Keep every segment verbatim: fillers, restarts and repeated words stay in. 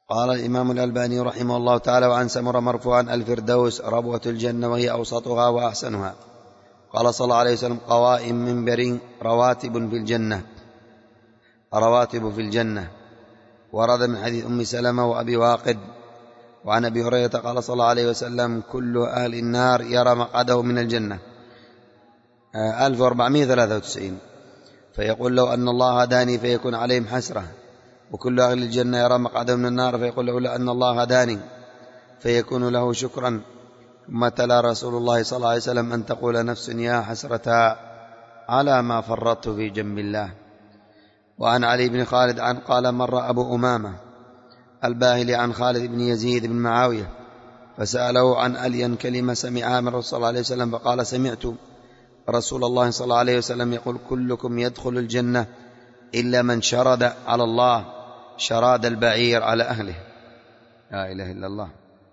قال الإمام الألباني رحمه الله تعالى: وعن سمرة مرفوعا: الفردوس ربوة الجنة وهي أوسطها وأحسنها. قال صلى الله عليه وسلم: قوائم منبر رواتب في الجنة رواتب في الجنة. ورد من حديث أم سلمة وأبي واقد. وعن أبي هريرة قال صلى الله عليه وسلم: كل أهل النار يرى مقعده من الجنة. ألف وأربعمائة وثلاثة وتسعين. فيقول: لو أن الله هداني فيكون عليهم حسرة. وكل أهل الجنة يرى مقعده من النار فيقول: لولا أن الله هداني فيكون له شكرا. ثم تلا رسول الله صلى الله عليه وسلم: أن تقول نفس يا حسرة على ما فرطت في جنب الله. وعن علي بن خالد عن قال: مر أبو أمامة الباهلي عن خالد بن يزيد بن معاوية فسأله عن ألين كلمة سمعها من رسول الله عليه وسلم، فقال: سمعت رسول الله صلى الله عليه وسلم يقول: كلكم يدخل الجنة إلا من شرد على الله شراد البعير على أهله. لا إله إلا الله.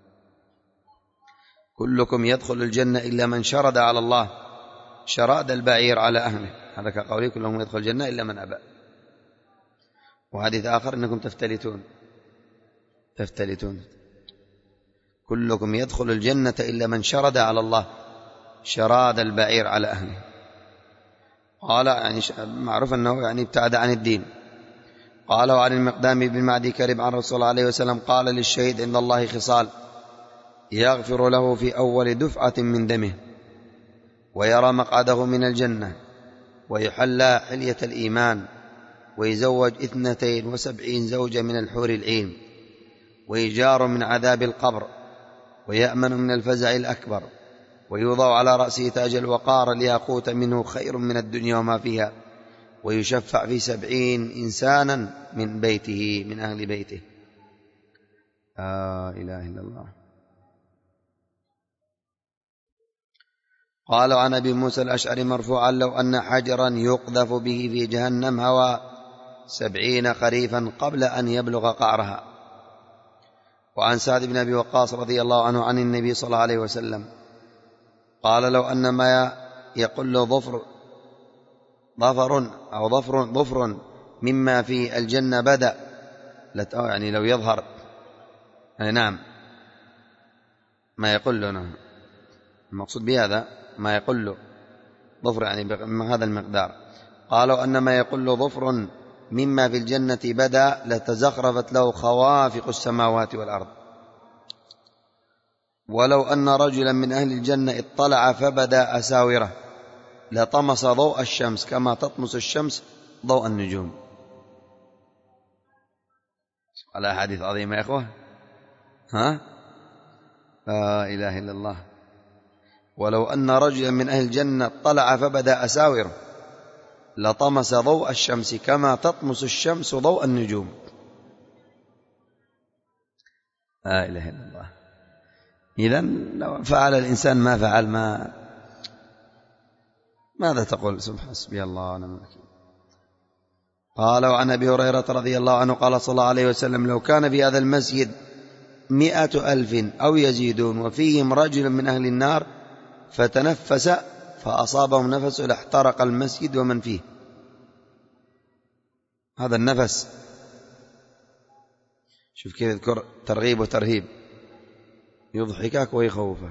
كلكم يدخل الجنة إلا من شرد على الله شراد البعير على أهله. هذا كقولي: كلهم يدخل الجنة إلا من أبى. وحديث آخر: إنكم تفتلتون تفتلتون كلكم يدخل الجنة إلا من شرد على الله شراد البعير على أهله. قال يعني معروف أنه يعني ابتعد عن الدين. قال: وعن المقدام بن معدي كرب عن رسول الله عليه وسلم قال: للشهيد عند الله خصال: يغفر له في أول دفعة من دمه، ويرى مقعده من الجنة، ويحلى حلية الإيمان، ويزوج اثنتين وسبعين زوجة من الحور العين، ويجار من عذاب القبر، ويأمن من الفزع الأكبر، ويوضع على رأسه تاج الوقار الياقوت منه خير من الدنيا وما فيها، ويشفع في سبعين إنسانا من بيته من أهل بيته. لا إله إلا الله. قال: عن أبي موسى الأشعري مرفوعا: لو أن حجرا يقذف به في جهنم هوى سبعين خريفا قبل أن يبلغ قعرها. وعن سعد بن أبي وقاص رضي الله عنه عن النبي صلى الله عليه وسلم قال: لو أن ما يقل ظفر ظفر أو ظفر ظفر مما في الجنة بدأ، يعني لو يظهر، نعم، ما يقل له المقصود بهذا ما يقل ظفر يعني بهذا المقدار. قالوا: أن ما يقل ظفر مما في الجنة بدأ لتزخرفت له خوافق السماوات والأرض. ولو أن رجلا من أهل الجنة اطلع فبدا أساوره لطمس ضوء الشمس كما تطمس الشمس ضوء النجوم. على حديث عظيم يا إخوة. ها؟ لا إله إلا الله. ولو أن رجلا من أهل الجنة طلع فبدا أساوره لطمس ضوء الشمس كما تطمس الشمس ضوء النجوم. لا إله إلا الله. إذن لو فعل الإنسان ما فعل ما ماذا تقول؟ سبحان حسبي الله ونعم الوكيل. قال: وعن أبي هريرة رضي الله عنه قال صلى الله عليه وسلم: لو كان في هذا المسجد مئة ألف أو يزيدون وفيهم رجل من أهل النار فتنفس فأصابهم نفس لاحترق المسجد ومن فيه. هذا النفس شوف كيف يذكر ترغيب وترهيب، يضحكك ويخوفك.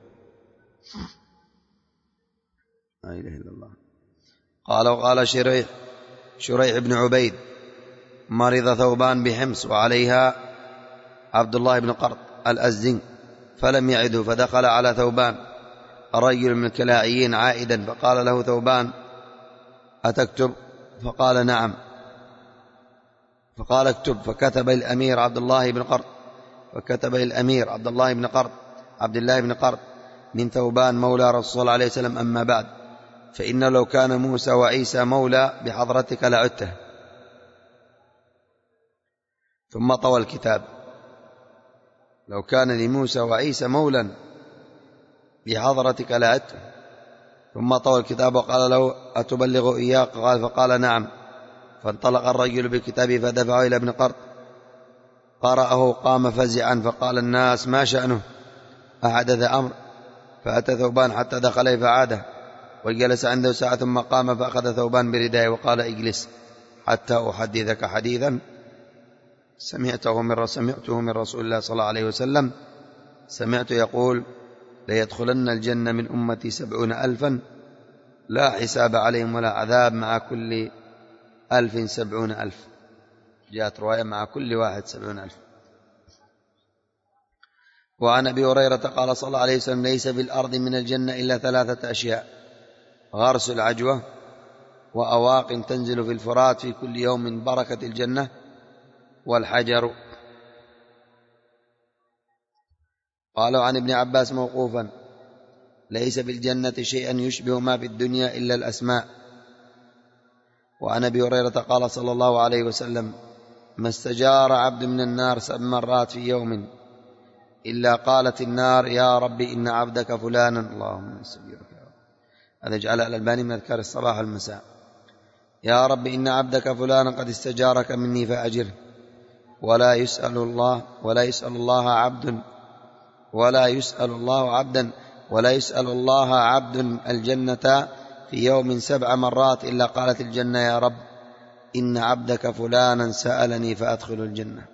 لا إله إلا الله. قال: وقال شريح شريح بن عبيد: مرض ثوبان بحمص وعليها عبد الله بن قرط الأزدي فلم يعده، فدخل على ثوبان رجل من الكلاعيين عائدا، فقال له ثوبان: أتكتب؟ فقال: نعم. فقال: اكتب. فكتب الأمير عبد الله بن قرط فكتب الأمير عبد الله بن قرط عبد الله بن قرط من ثوبان مولى رسول الله عليه وسلم: أما بعد، فإن لو كان موسى وعيسى مولى بحضرتك لعدته. ثم طوى الكتاب. لو كان لموسى وعيسى مولا بحضرتك لعدته. ثم طوى الكتاب وقال له: أتبلغ إياه؟ قال: فقال: نعم. فانطلق الرجل بالكتاب فدفعه إلى ابن قرط، قرأه، قام فزعا، فقال الناس: ما شأنه؟ أحدث أمر؟ فأتى ثوبان حتى دخل فعاده، وجلس عنده ساعة، ثم قام فأخذ ثوبان بردائه وقال: اجلس حتى أحدثك حديثا. سمعته من سمعته من رسول الله صلى الله عليه وسلم، سمعت يقول: ليدخلن الجنة من أمتي سبعون ألفا لا حساب عليهم ولا عذاب، مع كل ألف سبعون ألف. جاءت رواية مع كل واحد سبعون ألف. وعن أبي هريرة قال صلى الله عليه وسلم: ليس في الأرض من الجنة إلا ثلاثة أشياء: غرس العجوة، وأواق تنزل في الفرات في كل يوم من بركة الجنة، والحجر. قالوا عن ابن عباس موقوفا: ليس في الجنة شيئا يشبه ما في الدنيا إلا الأسماء. وعن أبي هريرة قال صلى الله عليه وسلم: ما استجار عبد من النار سبع مرات في يوم إلا قالت النار: يا ربي إن عبدك فلانا. اللهم استجيرك. هذا جعل الألباني من أذكار الصباح والمساء. يا ربي إن عبدك فلانا قد استجارك مني فأجره. ولا يسأل الله ولا يسأل الله عبد ولا يسأل الله عبدا ولا يسأل الله عبد الجنة في يوم سبع مرات إلا قالت الجنة: يا رب إن عبدك فلانا سألني فأدخل الجنة.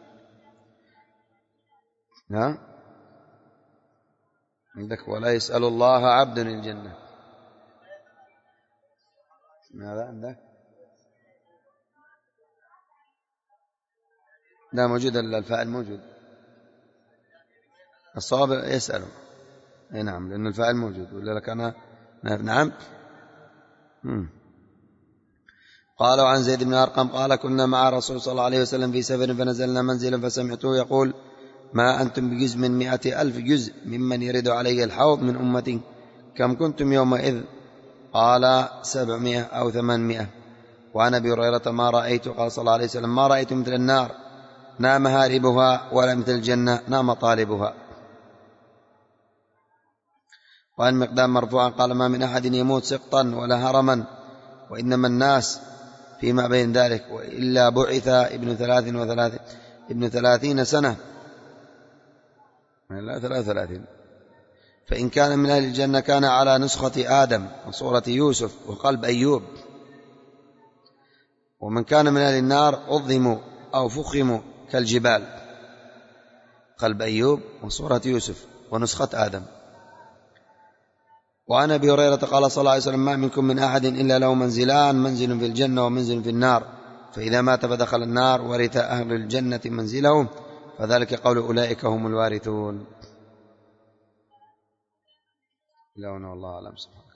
ها عندك: ولا يسأل الله عبد الجنة. ماذا عندك؟ لا موجود، الفاعل موجود. الصواب يسأله. اي نعم، لأن الفاعل موجود. ولا لك أنا نعم. مم. قالوا عن زيد بن أرقم قال: كنا مع رسول صلى الله عليه وسلم في سفر فنزلنا منزلا فسمعته يقول: ما أنتم بجزء من مئة ألف جزء ممن يرد علي الحوض من أمتي، كم كنتم يومئذ؟ قال: سبعمائة أو ثمانمائة. وعن أبي هريرة: ما رأيت، قال صلى الله عليه وسلم: ما رأيت مثل النار نام هاربها ولا مثل الجنة نام طالبها. وعن مقدام مرفوعا قال: ما من أحد يموت سقطا ولا هرما، وإنما الناس فيما بين ذلك، وإلا بعث ابن ثلاث وثلاثين ابن ثلاثين سنة، لا ثلاث ثلاثين، فإن كان من أهل الجنة كان على نسخة آدم وصورة يوسف وقلب أيوب، ومن كان من أهل النار أظهموا أو فخموا كالجبال، قلب أيوب وصورة يوسف ونسخة آدم. وعن أبي هريرة قال صلى الله عليه وسلم: ما منكم من أحد إلا له منزلان، منزل في الجنة ومنزل في النار، فإذا مات فدخل النار ورث أهل الجنة منزلهم، فذلك قول أولئك هم الوارثون. إلهنا والله أعلم. سبحانه.